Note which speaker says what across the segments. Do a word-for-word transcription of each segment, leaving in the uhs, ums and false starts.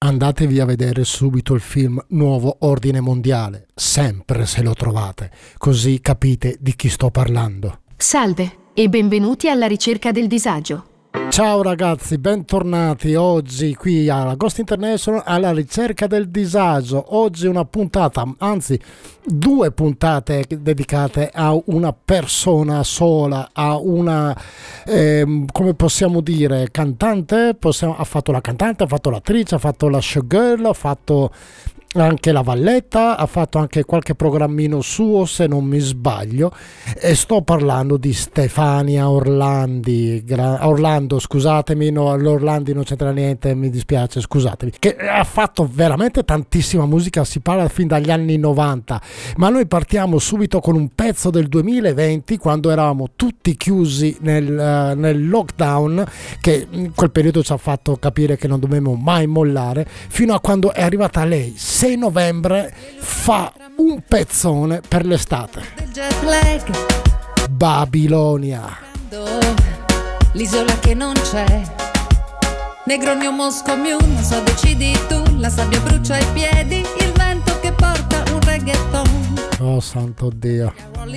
Speaker 1: andatevi a vedere subito il film Nuovo Ordine Mondiale, sempre se lo trovate, così capite di chi sto parlando.
Speaker 2: Salve e benvenuti alla ricerca del disagio.
Speaker 1: Ciao ragazzi, bentornati oggi qui alla Ghost International alla ricerca del disagio. Oggi una puntata, anzi due puntate dedicate a una persona sola, a una, eh, come possiamo dire, cantante. Possiamo, ha fatto la cantante, ha fatto l'attrice, ha fatto la showgirl, ha fatto anche la valletta, ha fatto anche qualche programmino suo se non mi sbaglio, e sto parlando di Stefania Orlandi Gra- Orlando scusatemi, no, l'Orlandi non c'entra niente, mi dispiace, scusatemi, che ha fatto veramente tantissima musica, si parla fin dagli anni novanta, ma noi partiamo subito con un pezzo del duemilaventi, quando eravamo tutti chiusi nel, uh, nel lockdown, che in quel periodo ci ha fatto capire che non dobbiamo mai mollare, fino a quando è arrivata lei sei novembre, fa un pezzone per l'estate. Babilonia.
Speaker 3: L'isola che non c'è, Negroni o Moscow, non so, decidi tu, la sabbia brucia i piedi, il vento che porta un reggaeton.
Speaker 1: Oh santo Dio.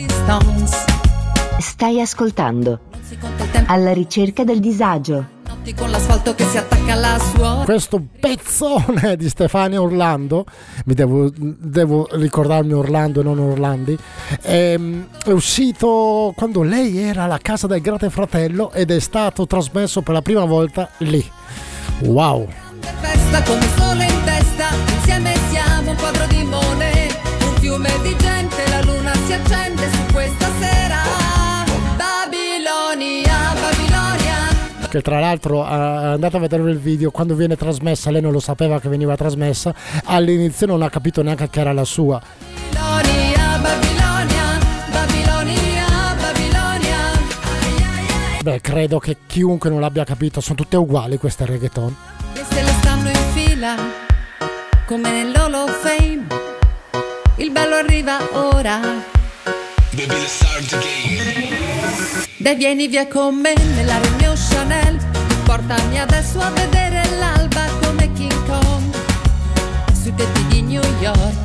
Speaker 4: Stai ascoltando Alla ricerca del disagio,
Speaker 3: con l'asfalto che si attacca alla suola.
Speaker 1: Questo pezzone di Stefania Orlando, mi devo, devo ricordarmi Orlando e non Orlandi, è, è uscito quando lei era alla casa del Grande Fratello ed è stato trasmesso per la prima volta lì. Wow.
Speaker 3: Festa con il sole in testa, insieme siamo un quadro di Monet, un fiume di gente, la luna si accende su questa sera. Babilonia, Babilonia.
Speaker 1: Che tra l'altro, eh, andate a vedere il video, quando viene trasmessa, lei non lo sapeva che veniva trasmessa, all'inizio non ha capito neanche che era la sua.
Speaker 3: Babilonia, Babilonia, Babilonia, Babilonia.
Speaker 1: Beh, credo che chiunque non l'abbia capito, sono tutte uguali queste reggaeton.
Speaker 3: Le stelle stanno in fila, come nell'Hall of Fame, il bello arriva ora. Baby, let's start the game. Dai, vieni via con me nella Romeo Chanel, portami adesso a vedere l'alba come King Kong sui tetti di New York.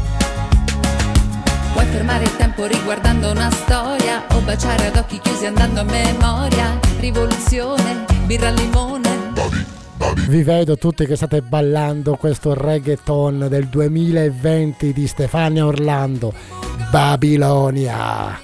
Speaker 3: Puoi fermare il tempo riguardando una storia o baciare ad occhi chiusi andando a memoria. Rivoluzione, birra al limone.
Speaker 1: Vi vedo tutti che state ballando questo reggaeton del duemilaventi di Stefania Orlando, Babilonia.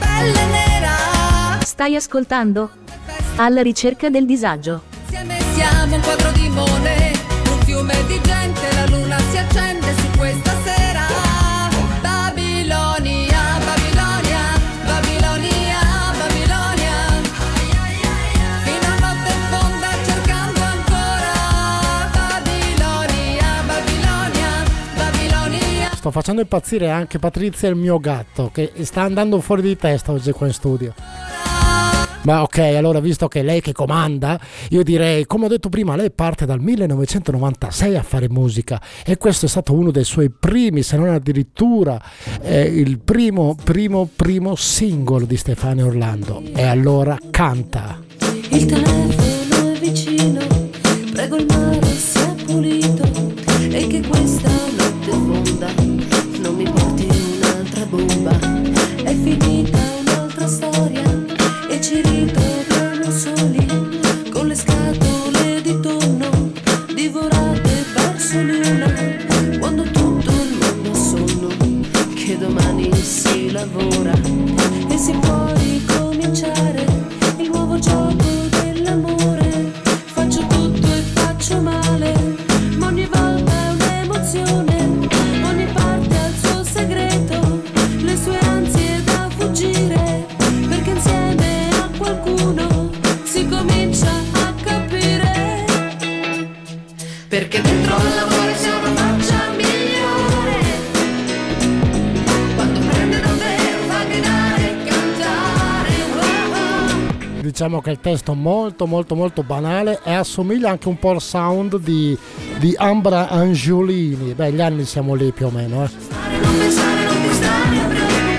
Speaker 4: stai ascoltando Alla ricerca del disagio.
Speaker 3: Insieme siamo un quadro di Monet, un fiume di gente, la luna si accende su questa sera. Babilonia, Babilonia, Babilonia, Babilonia. Fino a notte fonda cercando ancora. Babilonia, Babilonia, Babilonia.
Speaker 1: Sto facendo impazzire anche Patrizia, il mio gatto, che sta andando fuori di testa oggi qua in studio. Ma ok, allora, visto che è lei che comanda, io direi, come ho detto prima, lei parte dal millenovecentonovantasei a fare musica e questo è stato uno dei suoi primi, se non addirittura eh, il primo, primo, primo singolo di Stefania Orlando. E allora canta.
Speaker 5: Il telefono è vicino, prego il mare sia pulito e che questa notte fonda non mi porti un'altra bomba. È finita un'altra storia e ci ritroviamo soli con le scatole di tonno divorate verso l'una, quando tutto il mondo ha sonno, che domani si lavora e si può ricominciare il nuovo gioco dell'amore. Faccio tutto e faccio male, ma ogni volta è un'emozione, ogni parte ha il suo segreto, le sue ansie da fuggire, perché insieme a qualcuno si comincia a capire, perché dentro all'amore c'è una faccia migliore, quando prende davvero fa gridare e cantare. Oh, oh.
Speaker 1: Diciamo che il testo è molto molto molto banale e assomiglia anche un po' al sound di, di Ambra Angiolini. Beh, gli anni siamo lì più o meno, eh.
Speaker 5: Non pensare, non ti stare a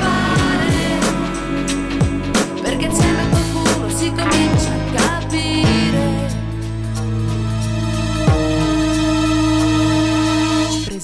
Speaker 5: preoccupare, perché insieme a qualcuno si comincia a capire.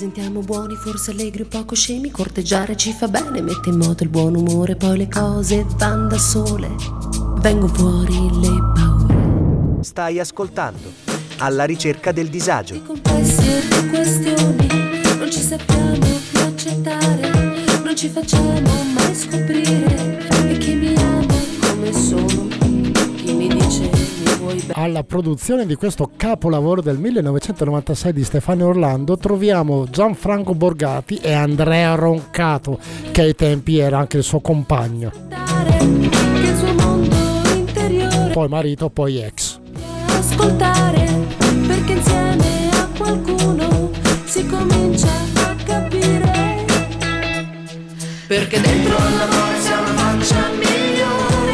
Speaker 5: diventiamo buoni, forse allegri, un poco scemi. Corteggiare ci fa bene, mette in moto il buon umore. Poi le cose vanno da sole, vengono fuori le paure.
Speaker 6: Stai ascoltando Alla ricerca del disagio.
Speaker 5: Di complessi e di questioni non ci sappiamo più accettare, non ci facciamo mai scoprire. E chi mi ama come sono, chi mi dice mi vuoi bene.
Speaker 1: Alla produzione di questo capolavoro del millenovecentonovantasei di Stefano Orlando troviamo Gianfranco Borgati e Andrea Roncato, che ai tempi era anche il suo compagno,
Speaker 5: Che il suo mondo interiore
Speaker 1: poi marito, poi ex.
Speaker 5: ascoltare, perché insieme a qualcuno si comincia a capire, perché dentro l'amore c'è una faccia migliore,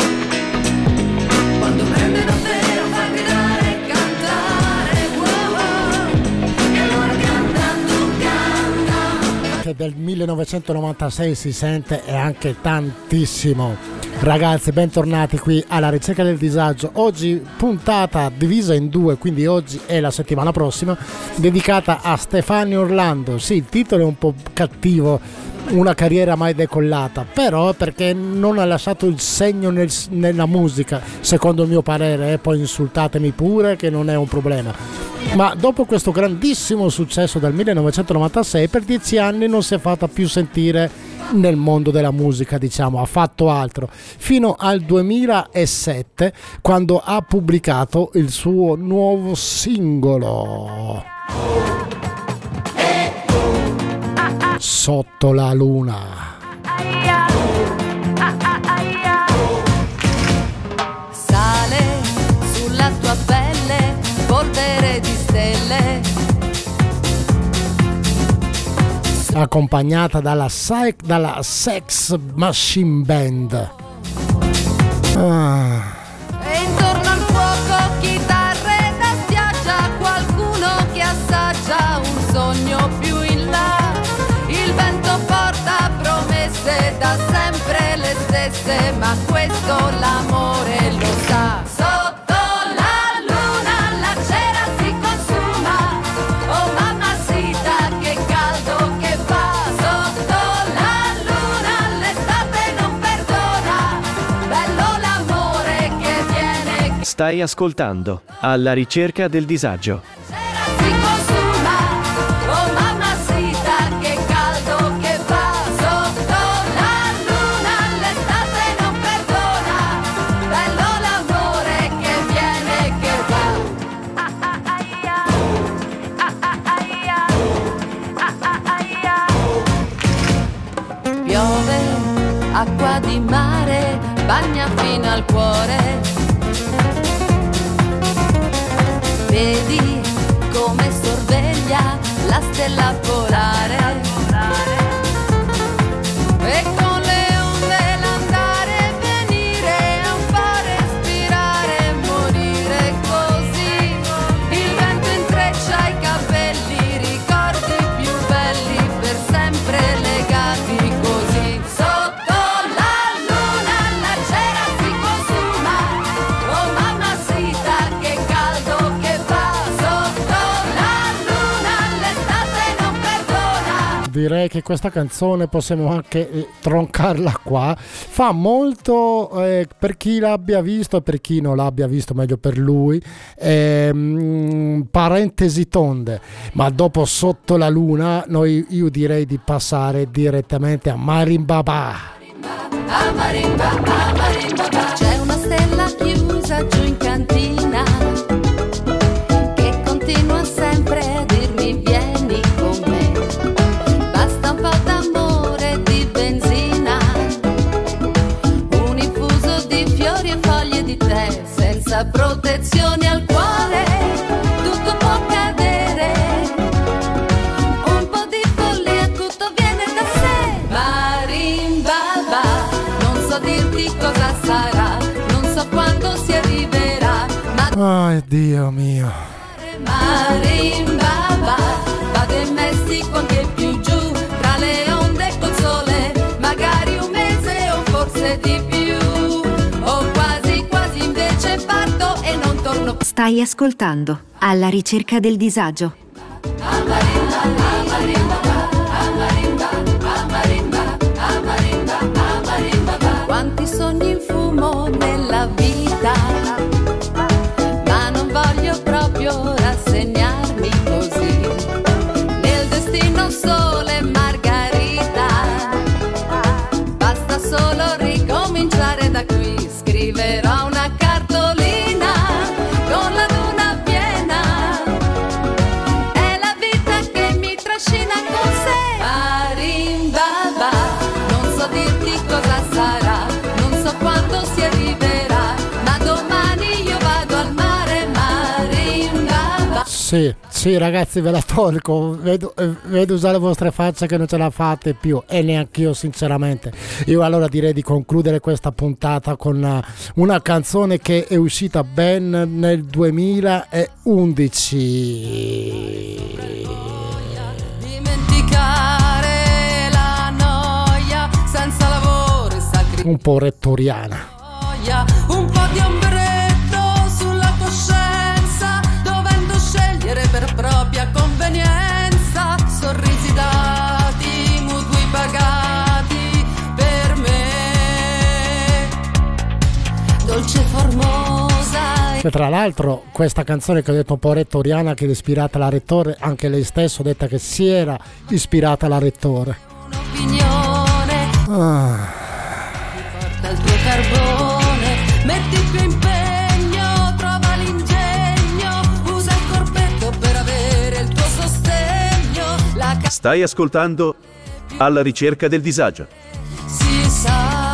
Speaker 5: quando prende davvero fa gridare e cantare, wow, wow. E allora canta, tu canta.
Speaker 1: Che del millenovecentonovantasei si sente e anche tantissimo. Ragazzi, bentornati qui alla ricerca del disagio. Oggi puntata divisa in due, quindi oggi e la settimana prossima, dedicata a Stefano Orlando. Sì, il titolo è un po' cattivo, una carriera mai decollata, però perché non ha lasciato il segno nel, nella musica, secondo il mio parere, e poi insultatemi pure che non è un problema. Ma dopo questo grandissimo successo del millenovecentonovantasei, per dieci anni non si è fatta più sentire nel mondo della musica, diciamo, ha fatto altro, fino al duemilasette, quando ha pubblicato il suo nuovo singolo Sotto la luna.
Speaker 3: Sale sulla tua pelle, polvere di stelle.
Speaker 1: Accompagnata dalla, Psy- dalla Sex Machine Band. Ah.
Speaker 3: E intorno al fuoco chitarre da spiaggia, qualcuno che assaggia un sogno più in là. Il vento porta promesse da sempre le stesse, ma questo l'amore lo sa. Sotto la luna la cera si consuma, oh mamacita che caldo che fa. Sotto la luna l'estate non perdona, bello l'amore che viene.
Speaker 6: Stai ascoltando Alla ricerca del disagio.
Speaker 3: Cera si consuma, oh mamacita che caldo che fa. Sotto la luna l'estate non perdona, bello l'amore che viene che va. Ah, ah, aia. Ah, ah, aia. Ah, ah, aia. Piove, acqua di mare, bagna fino al cuore. Vedi come sorveglia la stella polare, e con le onde l'andare e venire, un po' respirare, morire così. Il vento intreccia i capelli, ricordi più belli per sempre legati così. Sotto la luna la cera si consuma, oh mamacita che caldo che fa. Sotto la luna l'estate non perdona.
Speaker 1: Direi che questa canzone possiamo anche eh, troncarla qua. Fa molto, eh, per chi l'abbia visto e per chi non l'abbia visto, meglio per lui, ehm, parentesi tonde, ma dopo Sotto la luna noi, io direi di passare direttamente a Marimbaba.
Speaker 3: A marimba, a marimba, c'è una stella chiusa giù in cantina che continua sempre a dirmi vieni con me. Basta un po' d'amore e di benzina, un infuso di fiori e foglie di tè, senza protezioni al cuore, tutto può cadere. Un po' di follia, tutto viene da sé. Marimbaba, non so dirti cosa sarà, non so quando si arriverà, ma
Speaker 1: Oh Dio mio.
Speaker 3: Marimbaba, vado in Messico anche più giù, tra le onde col sole, magari un mese o forse di più, o quasi quasi invece parto e non torno più.
Speaker 2: Stai ascoltando Alla ricerca del disagio.
Speaker 3: A Marimbaba. Quanti sogni in fumo nella vita, ma non voglio proprio rassegnarmi così. Nel destino sole e margarita, basta solo ricominciare da qui. Scriverò una cartolina con la luna piena, è la vita che mi trascina con sé. Marimbaba, non so dirti cosa sarà, non so quando si arriverà, ma domani io vado al mare. Marimbaba.
Speaker 1: Sì, sì ragazzi, ve la tolgo, vedo, eh, vedo usare le vostre facce che non ce la fate più, e neanche io sinceramente. Io allora direi di concludere questa puntata con una, una canzone che è uscita ben nel duemilaundici.
Speaker 3: Dimenticare la noia senza lavoro e sacrificio.
Speaker 1: Un po' rettoriana.
Speaker 3: Un po' di ombretto sulla coscienza, dovendo scegliere per propria convenienza. Sorrisi dati, mutui pagati per me, dolce e formosa.
Speaker 1: Che tra l'altro questa canzone che ho detto un po' rettoriana, che è ispirata alla Rettore, anche lei stesso ha detto che si era ispirata alla Rettore.
Speaker 3: Un'opinione,
Speaker 1: Ah.
Speaker 3: porta il tuo carbone, metti più impegno, trova l'ingegno, usa il corpetto per avere il tuo sostegno. La ca-
Speaker 6: Stai ascoltando Alla ricerca del disagio.
Speaker 3: si sa,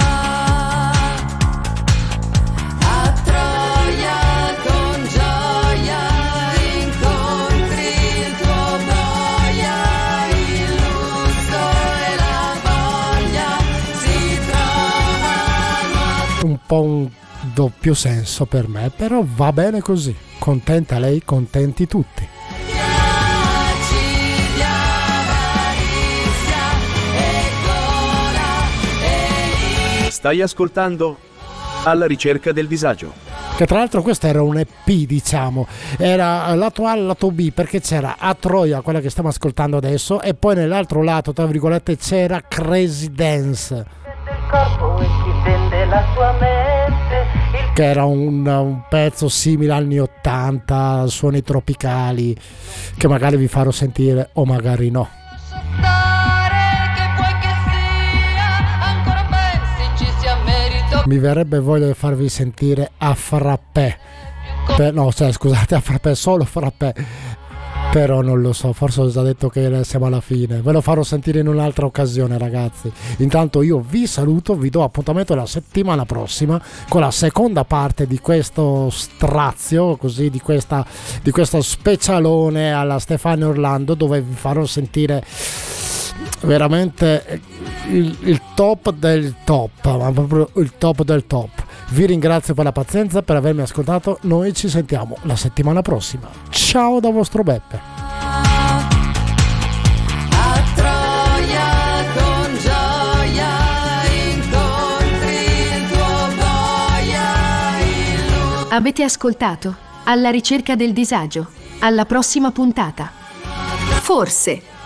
Speaker 3: a Troia con gioia incontri il tuo boia, il lusso e la voglia si trovano a
Speaker 1: Un po' un doppio senso per me, però va bene così. Contenta lei, contenti tutti.
Speaker 3: piaci di avarizia e gola e
Speaker 6: Stai ascoltando Alla ricerca del disagio.
Speaker 1: Che tra l'altro questo era un E P, diciamo, era lato A, lato B, perché c'era A Troia, quella che stiamo ascoltando adesso, e poi nell'altro lato, tra virgolette, c'era Crazy Dance,
Speaker 5: il corpo e ti vende la tua mente. Il
Speaker 1: che era un, un pezzo simile anni ottanta, suoni tropicali, che magari vi farò sentire o magari no.
Speaker 3: stare che vuoi che sia, ancora pensi ci sia merito.
Speaker 1: Mi verrebbe voglia di farvi sentire a Frappè. Per- no, cioè, scusate, a Frappè, solo Frappè. Però non lo so, forse ho già detto che siamo alla fine. Ve lo farò sentire in un'altra occasione, ragazzi. Intanto io vi saluto, vi do appuntamento la settimana prossima con la seconda parte di questo strazio, così, di questa di questo specialone alla Stefania Orlando, dove vi farò sentire veramente il, il top del top, ma proprio il top del top. Vi ringrazio per la pazienza, per avermi ascoltato. Noi ci sentiamo la settimana prossima. Ciao da vostro Beppe.
Speaker 3: A Troia con gioia incontri il tuo boia, il lusso.
Speaker 2: Avete ascoltato Alla ricerca del disagio. Alla prossima puntata. Forse